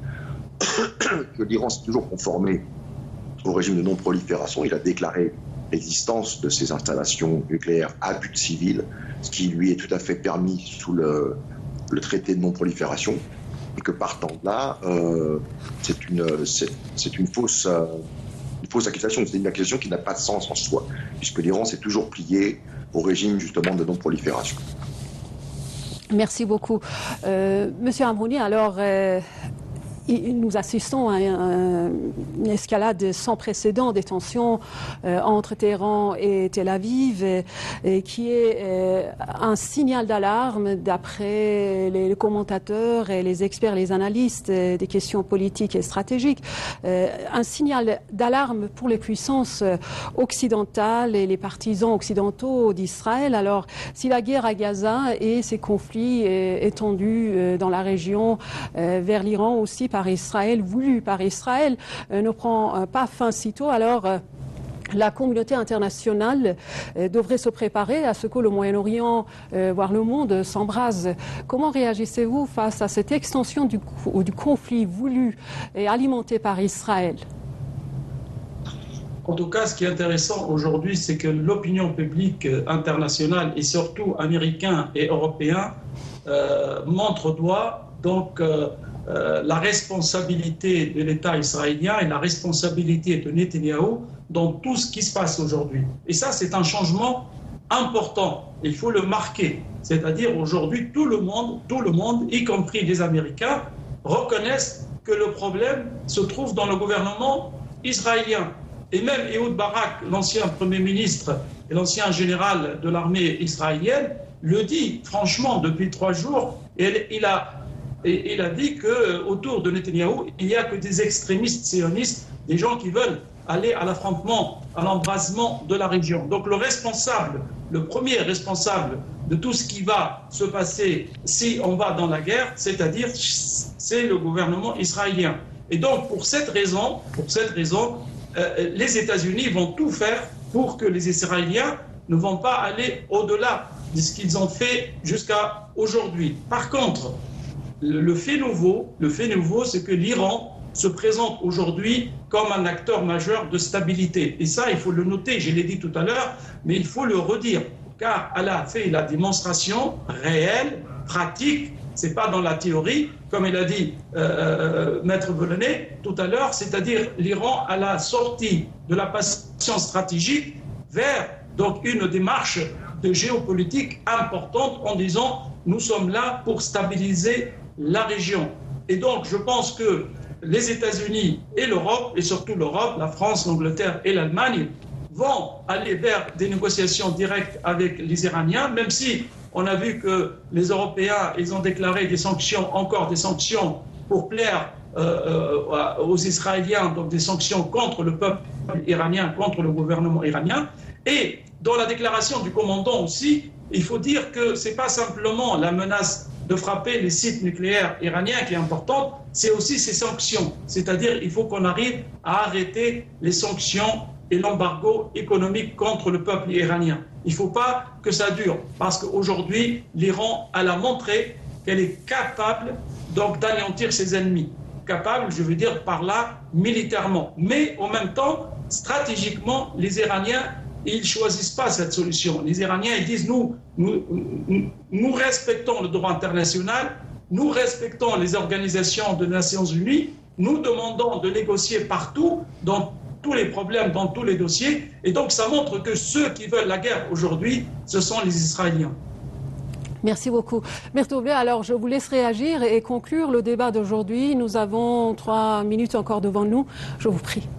que l'Iran s'est toujours conformé au régime de non-prolifération. Il a déclaré l'existence de ces installations nucléaires à but civil, ce qui lui est tout à fait permis sous le, le traité de non-prolifération, et que partant de là, euh, c'est une, c'est, c'est une fausse, euh, une fausse accusation. C'est une accusation qui n'a pas de sens en soi, puisque l'Iran s'est toujours plié au régime justement de non-prolifération. Merci beaucoup. Euh, Monsieur Amrouni, alors... Euh... nous assistons à une escalade sans précédent des tensions euh, entre Téhéran et Tel Aviv, et, et qui est euh, un signal d'alarme d'après les, les commentateurs et les experts, les analystes euh, des questions politiques et stratégiques, euh, un signal d'alarme pour les puissances occidentales et les partisans occidentaux d'Israël. Alors, si la guerre à Gaza et ces conflits euh, étendus euh, dans la région euh, vers l'Iran aussi par Israël, voulu par Israël, euh, ne prend euh, pas fin sitôt, alors euh, la communauté internationale euh, devrait se préparer à ce que le Moyen-Orient, euh, voire le monde, s'embrase. Comment réagissez-vous face à cette extension du, du conflit voulu et alimenté par Israël? En tout cas, ce qui est intéressant aujourd'hui, c'est que l'opinion publique internationale et surtout américaine et européenne euh, montre au doigt donc euh, euh, la responsabilité de l'État israélien et la responsabilité de Netanyahou dans tout ce qui se passe aujourd'hui. Et ça, c'est un changement important. Il faut le marquer. C'est-à-dire aujourd'hui, tout le monde, tout le monde, y compris les Américains, reconnaissent que le problème se trouve dans le gouvernement israélien. Et même Ehud Barak, l'ancien Premier ministre et l'ancien général de l'armée israélienne, le dit franchement depuis trois jours. Et il a, et il a dit qu'autour de Netanyahou, il n'y a que des extrémistes sionistes, des gens qui veulent aller à l'affrontement, à l'embrasement de la région. Donc le responsable, le premier responsable de tout ce qui va se passer si on va dans la guerre, c'est-à-dire c'est le gouvernement israélien. Et donc pour cette raison, pour cette raison, euh, les États-Unis vont tout faire pour que les Israéliens ne vont pas aller au-delà de ce qu'ils ont fait jusqu'à aujourd'hui. Par contre, le, le fait nouveau, le fait nouveau, c'est que l'Iran se présente aujourd'hui comme un acteur majeur de stabilité. Et ça, il faut le noter, je l'ai dit tout à l'heure, mais il faut le redire, car elle a fait la démonstration réelle, pratique, c'est pas dans la théorie, comme il a dit euh, Maître Belenet tout à l'heure, c'est-à-dire l'Iran à la sortie de la passion stratégique vers donc une démarche de géopolitique importante en disant nous sommes là pour stabiliser la région. Et donc je pense que les États-Unis et l'Europe, et surtout l'Europe, la France, l'Angleterre et l'Allemagne, vont aller vers des négociations directes avec les Iraniens, même si on a vu que les Européens, ils ont déclaré des sanctions, encore des sanctions pour plaire euh, euh, aux Israéliens, donc des sanctions contre le peuple iranien, contre le gouvernement iranien. Et dans la déclaration du commandant aussi, il faut dire que ce n'est pas simplement la menace de frapper les sites nucléaires iraniens qui est importante, c'est aussi ces sanctions. C'est-à-dire qu'il faut qu'on arrive à arrêter les sanctions et l'embargo économique contre le peuple iranien. Il ne faut pas que ça dure, parce qu'aujourd'hui, l'Iran, elle a montré qu'elle est capable donc d'anéantir ses ennemis. Capable, je veux dire par là, militairement. Mais en même temps, stratégiquement, les Iraniens, ils ne choisissent pas cette solution. Les Iraniens, ils disent, nous, nous, nous, nous respectons le droit international, nous respectons les organisations des Nations Unies, nous demandons de négocier partout, dans tous les problèmes, dans tous les dossiers. Et donc, ça montre que ceux qui veulent la guerre aujourd'hui, ce sont les Israéliens. Merci beaucoup. Maître Doublet, alors je vous laisse réagir et conclure le débat d'aujourd'hui. Nous avons trois minutes encore devant nous. Je vous prie.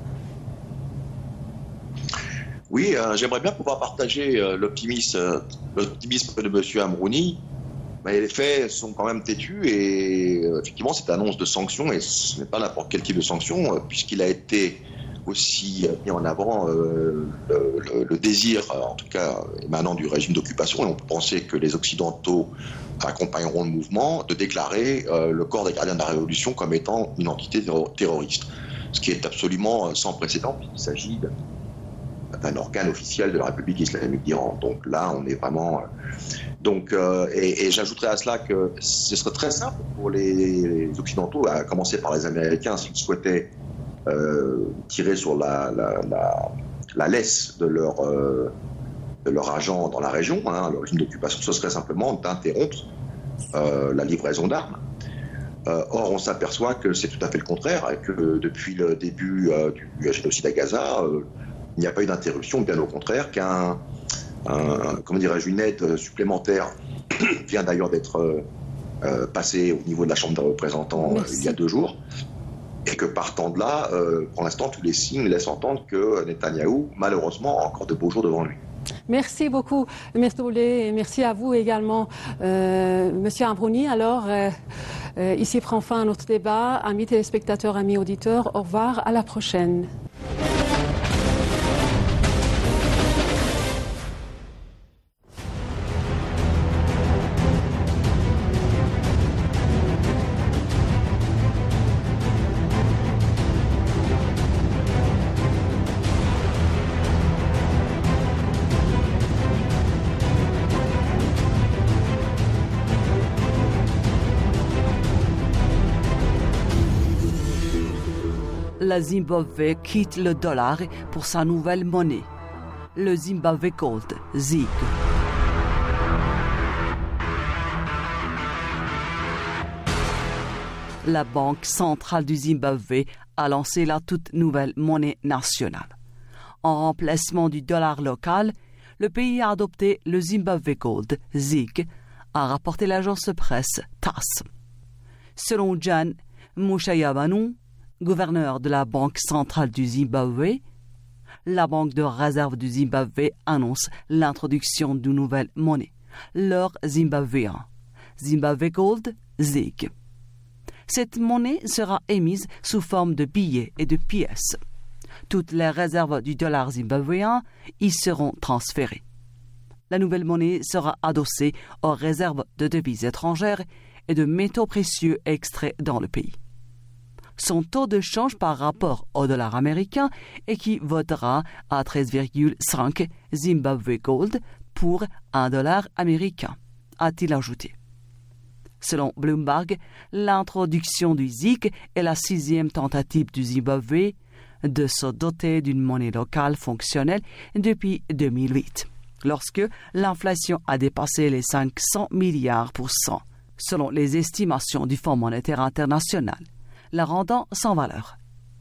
Oui, euh, j'aimerais bien pouvoir partager euh, l'optimisme, euh, l'optimisme de M. Amrouni. Mais les faits sont quand même têtus et euh, effectivement, cette annonce de sanctions, et ce n'est pas n'importe quel type de sanctions, euh, puisqu'il a été aussi mis en avant euh, le, le, le désir, en tout cas émanant du régime d'occupation, et on peut penser que les Occidentaux accompagneront le mouvement, de déclarer euh, le corps des gardiens de la Révolution comme étant une entité terroriste. Ce qui est absolument sans précédent, puisqu'il s'agit d'un organe officiel de la République islamique d'Iran. Donc là, on est vraiment... Donc, euh, et, et j'ajouterais à cela que ce serait très simple pour les Occidentaux, à commencer par les Américains, s'ils souhaitaient euh, tirer sur la, la, la, la laisse de leur, euh, de leur agent dans la région, hein, le régime d'occupation, ce serait simplement d'interrompre euh, la livraison d'armes. Euh, or, on s'aperçoit que c'est tout à fait le contraire, et que depuis le début euh, du génocide à Gaza, euh, il n'y a pas eu d'interruption, bien au contraire, qu'un, un, comment dirais-je, une aide supplémentaire vient d'ailleurs d'être euh, passée au niveau de la Chambre des représentants euh, il y a deux jours, Et que partant de là, euh, pour l'instant, tous les signes laissent entendre que Netanyahou, malheureusement, a encore de beaux jours devant lui. Merci beaucoup, M. Boulay, et merci à vous également, euh, M. Ambrouni. Alors, euh, euh, ici prend fin notre débat. Amis téléspectateurs, amis auditeurs, au revoir, à la prochaine. La Zimbabwe quitte le dollar pour sa nouvelle monnaie, le Zimbabwe Gold, Z I G. La Banque centrale du Zimbabwe a lancé la toute nouvelle monnaie nationale. En remplacement du dollar local, le pays a adopté le Zimbabwe Gold, Z I G, a rapporté l'agence de presse T A S S. Selon Jan Mushayabanu, gouverneur de la Banque centrale du Zimbabwe, la Banque de réserve du Zimbabwe annonce l'introduction d'une nouvelle monnaie, l'or zimbabwéen, Zimbabwe Gold, Z I G. Cette monnaie sera émise sous forme de billets et de pièces. Toutes les réserves du dollar zimbabwéen y seront transférées. La nouvelle monnaie sera adossée aux réserves de devises étrangères et de métaux précieux extraits dans le pays. Son taux de change par rapport au dollar américain équivaudra à treize virgule cinq Zimbabwe Gold pour un dollar américain, a-t-il ajouté. Selon Bloomberg, l'introduction du Z I G est la sixième tentative du Zimbabwe de se doter d'une monnaie locale fonctionnelle depuis deux mille huit, lorsque l'inflation a dépassé les cinq cents milliards pour cent, selon les estimations du Fonds monétaire international, la rendant sans valeur.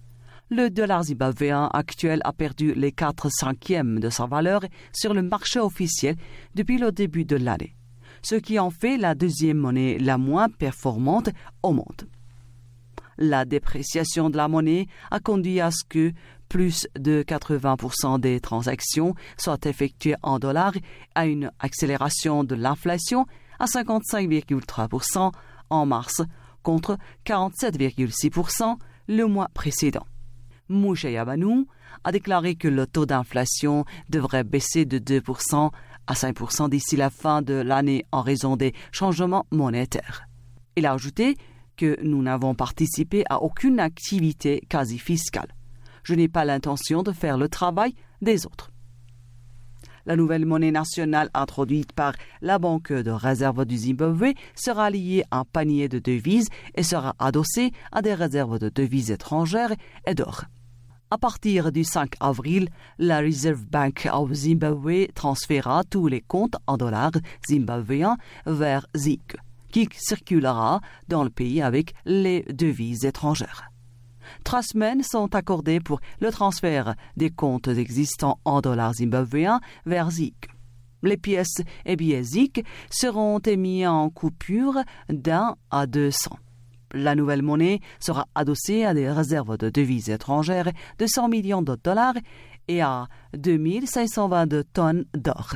Le dollar zimbabwéen actuel a perdu les quatre cinquièmes de sa valeur sur le marché officiel depuis le début de l'année, ce qui en fait la deuxième monnaie la moins performante au monde. La dépréciation de la monnaie a conduit à ce que plus de quatre-vingts pour cent des transactions soient effectuées en dollars, à une accélération de l'inflation à cinquante-cinq virgule trois pour cent en mars, contre quarante-sept virgule six pour cent le mois précédent. Mushayabanu a déclaré que le taux d'inflation devrait baisser de deux pour cent à cinq pour cent d'ici la fin de l'année en raison des changements monétaires. Il a ajouté que nous n'avons participé à aucune activité quasi fiscale. Je n'ai pas l'intention de faire le travail des autres. La nouvelle monnaie nationale introduite par la Banque de réserve du Zimbabwe sera liée à un panier de devises et sera adossée à des réserves de devises étrangères et d'or. À partir du cinq avril, la Reserve Bank of Zimbabwe transférera tous les comptes en dollars zimbabwéens vers Z I G, qui circulera dans le pays avec les devises étrangères. Trois semaines sont accordées pour le transfert des comptes existants en dollars zimbabwéens vers Z I G. Les pièces et billets Z I G seront émis en coupures d'un à deux cents. La nouvelle monnaie sera adossée à des réserves de devises étrangères de cent millions de dollars et à deux mille cinq cent vingt-deux tonnes d'or.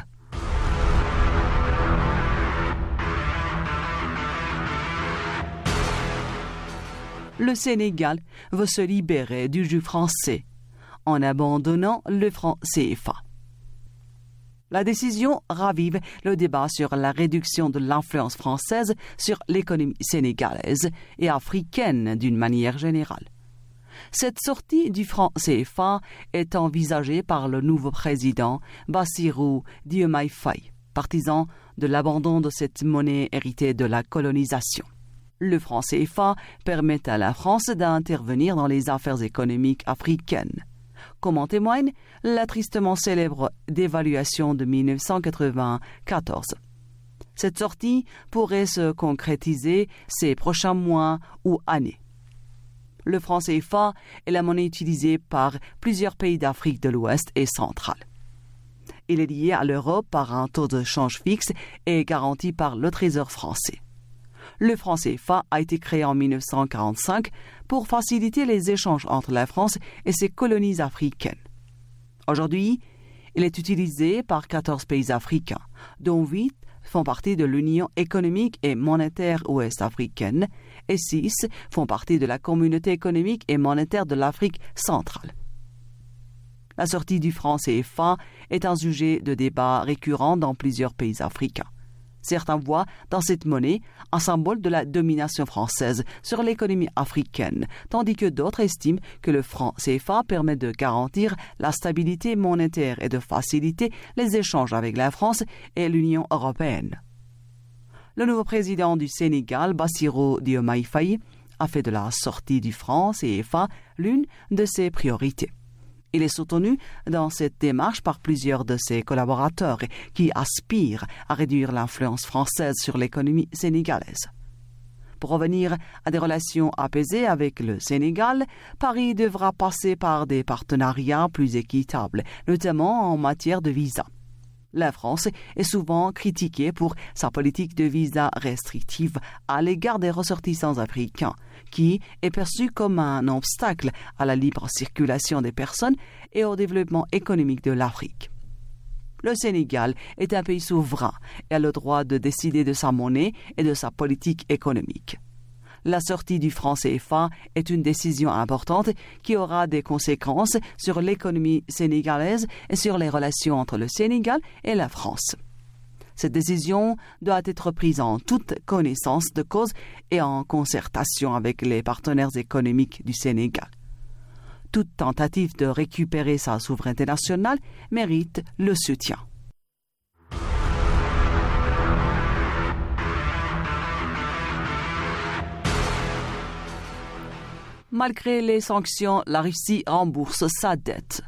Le Sénégal veut se libérer du joug français en abandonnant le franc C F A. La décision ravive le débat sur la réduction de l'influence française sur l'économie sénégalaise et africaine d'une manière générale. Cette sortie du franc C F A est envisagée par le nouveau président Bassirou Diomaye Faye, partisan de l'abandon de cette monnaie héritée de la colonisation. Le franc C F A permet à la France d'intervenir dans les affaires économiques africaines, comme en témoigne la tristement célèbre dévaluation de mille neuf cent quatre-vingt-quatorze. Cette sortie pourrait se concrétiser ces prochains mois ou années. Le franc C F A est la monnaie utilisée par plusieurs pays d'Afrique de l'Ouest et centrale. Il est lié à l'euro par un taux de change fixe et garanti par le Trésor français. Le franc C F A a été créé en mille neuf cent quarante-cinq pour faciliter les échanges entre la France et ses colonies africaines. Aujourd'hui, il est utilisé par quatorze pays africains, dont huit font partie de l'Union économique et monétaire ouest-africaine et six font partie de la Communauté économique et monétaire de l'Afrique centrale. La sortie du franc C F A est un sujet de débat récurrent dans plusieurs pays africains. Certains voient dans cette monnaie un symbole de la domination française sur l'économie africaine, tandis que d'autres estiment que le franc C F A permet de garantir la stabilité monétaire et de faciliter les échanges avec la France et l'Union européenne. Le nouveau président du Sénégal, Bassirou Diomaye Faye, a fait de la sortie du franc C F A l'une de ses priorités. Il est soutenu dans cette démarche par plusieurs de ses collaborateurs qui aspirent à réduire l'influence française sur l'économie sénégalaise. Pour revenir à des relations apaisées avec le Sénégal, Paris devra passer par des partenariats plus équitables, notamment en matière de visa. La France est souvent critiquée pour sa politique de visa restrictive à l'égard des ressortissants africains, qui est perçue comme un obstacle à la libre circulation des personnes et au développement économique de l'Afrique. Le Sénégal est un pays souverain et a le droit de décider de sa monnaie et de sa politique économique. La sortie du franc C F A est une décision importante qui aura des conséquences sur l'économie sénégalaise et sur les relations entre le Sénégal et la France. Cette décision doit être prise en toute connaissance de cause et en concertation avec les partenaires économiques du Sénégal. Toute tentative de récupérer sa souveraineté nationale mérite le soutien. Malgré les sanctions, la Russie rembourse sa dette.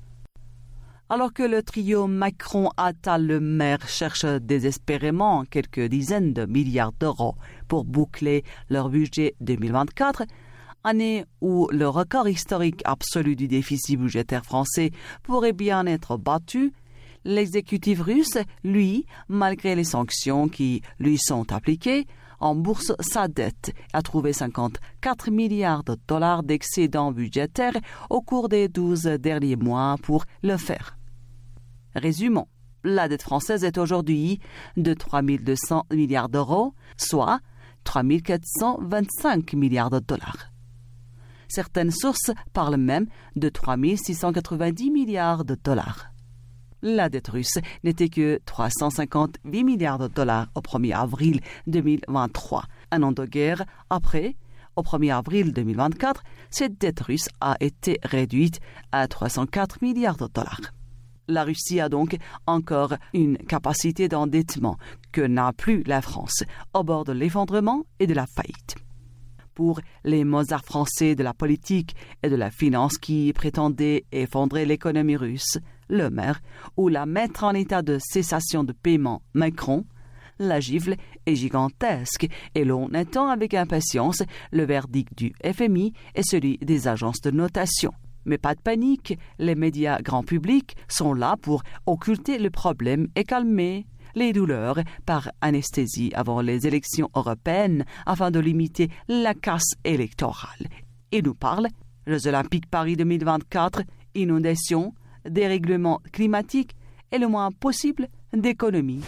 Alors que le trio Macron-Attal-Le Maire cherche désespérément quelques dizaines de milliards d'euros pour boucler leur budget deux mille vingt-quatre, année où le record historique absolu du déficit budgétaire français pourrait bien être battu, l'exécutif russe, lui, malgré les sanctions qui lui sont appliquées, rembourse sa dette et a trouvé cinquante-quatre milliards de dollars d'excédent budgétaire au cours des douze derniers mois pour le faire. Résumons, la dette française est aujourd'hui de trois mille deux cents milliards d'euros, soit trois mille quatre cent vingt-cinq milliards de dollars. Certaines sources parlent même de trois mille six cent quatre-vingt-dix milliards de dollars. La dette russe n'était que trois cent cinquante-huit milliards de dollars au premier avril deux mille vingt-trois. Un an de guerre après, au premier avril deux mille vingt-quatre, cette dette russe a été réduite à trois cent quatre milliards de dollars. La Russie a donc encore une capacité d'endettement que n'a plus la France, au bord de l'effondrement et de la faillite. Pour les Mozart français de la politique et de la finance qui prétendaient effondrer l'économie russe, Le Maire, ou la mettre en état de cessation de paiement Macron, la gifle est gigantesque et l'on attend avec impatience le verdict du F M I et celui des agences de notation. Mais pas de panique, les médias grand public sont là pour occulter le problème et calmer les douleurs par anesthésie avant les élections européennes afin de limiter la casse électorale. Ils nous parlent Jeux Olympiques Paris deux mille vingt-quatre, inondations, dérèglement climatique et le moins possible d'économie.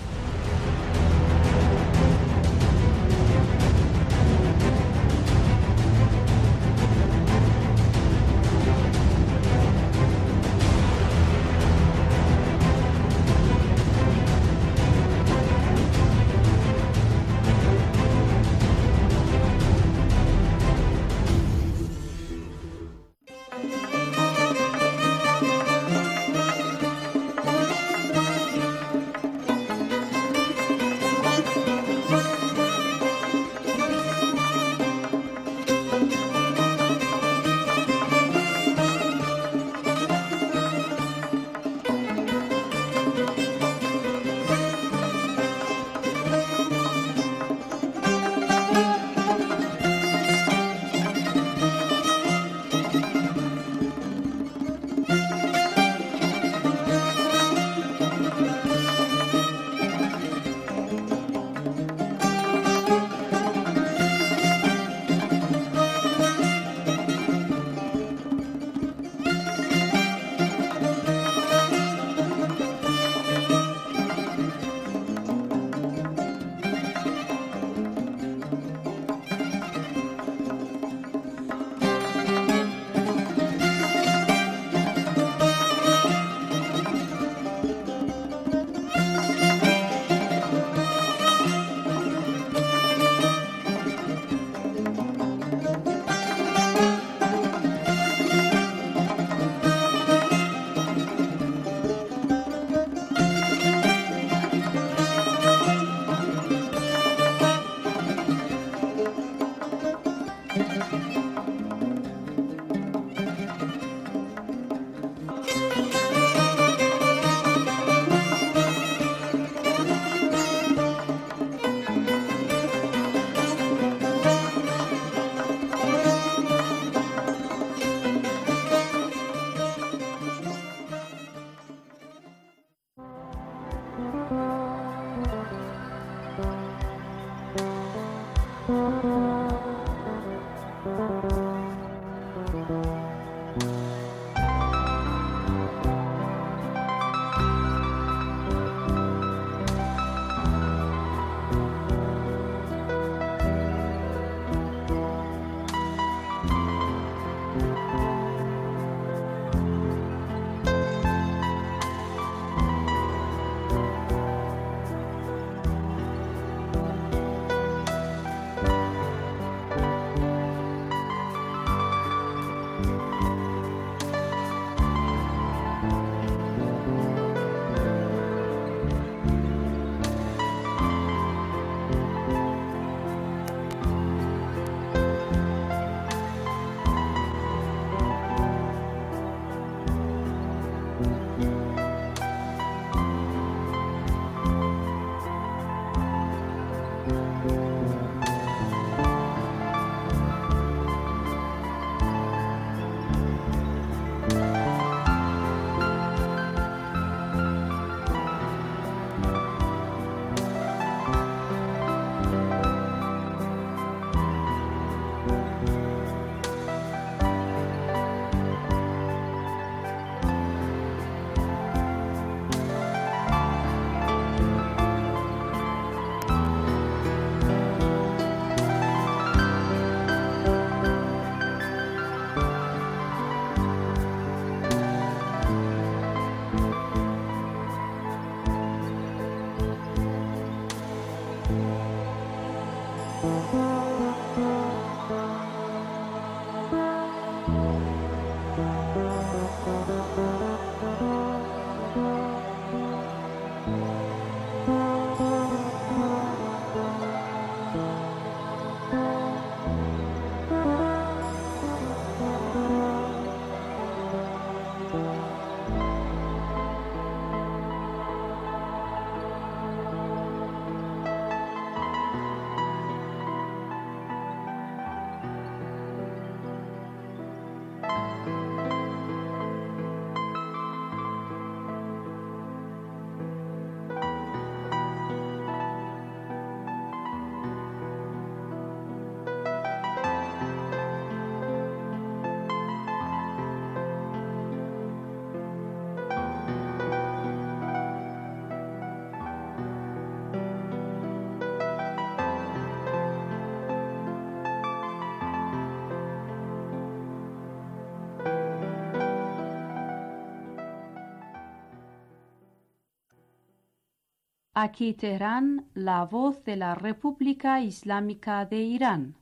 Aquí Teherán, la voz de la República Islámica de Irán.